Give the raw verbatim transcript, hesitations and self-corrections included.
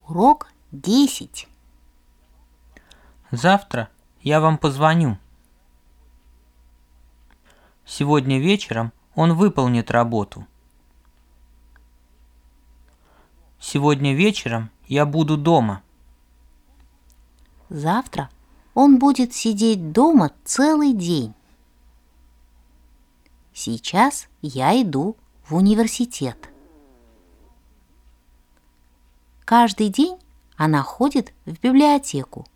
Урок десять. Завтра я вам позвоню. Сегодня вечером он выполнит работу. Сегодня вечером я буду дома. Завтра он будет сидеть дома целый день. Сейчас я иду в университет. Каждый день она ходит в библиотеку.